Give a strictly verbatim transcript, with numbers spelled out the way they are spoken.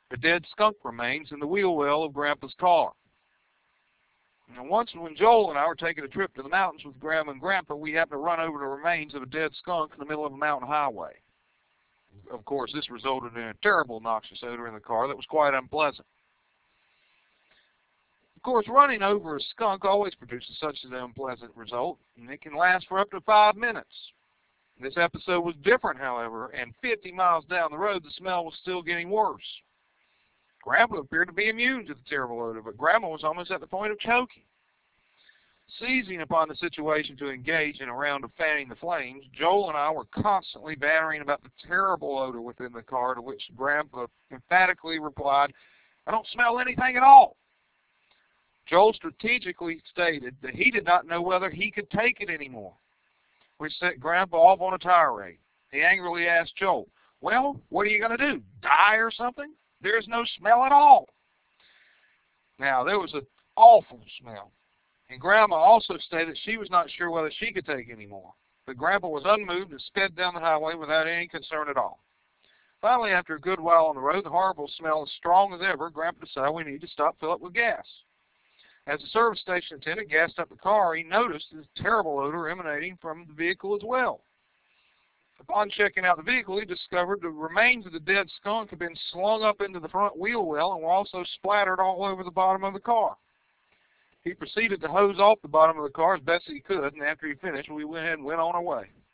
the dead skunk remains in the wheel well of Grandpa's car. And once when Joel and I were taking a trip to the mountains with Grandma and Grandpa, we happened to run over the remains of a dead skunk in the middle of a mountain highway. Of course, this resulted in a terrible noxious odor in the car that was quite unpleasant. Of course, running over a skunk always produces such an unpleasant result, and it can last for up to five minutes. This episode was different, however, and fifty miles down the road, the smell was still getting worse. Grandpa appeared to be immune to the terrible odor, but Grandma was almost at the point of choking. Seizing upon the situation to engage in a round of fanning the flames, Joel and I were constantly battering about the terrible odor within the car, to which Grandpa emphatically replied, "I don't smell anything at all." Joel strategically stated that he did not know whether he could take it anymore, which set Grandpa off on a tirade. He angrily asked Joel, "Well, what are you going to do, die or something? There's no smell at all." Now, there was an awful smell, and Grandma also stated she was not sure whether she could take any more. But Grandpa was unmoved and sped down the highway without any concern at all. Finally, after a good while on the road, the horrible smell as strong as ever, Grandpa decided we needed to stop, fill up with gas. As the service station attendant gassed up the car, he noticed this terrible odor emanating from the vehicle as well. Upon checking out the vehicle, he discovered the remains of the dead skunk had been slung up into the front wheel well and were also splattered all over the bottom of the car. He proceeded to hose off the bottom of the car as best he could, and after he finished, we went ahead and went on our way.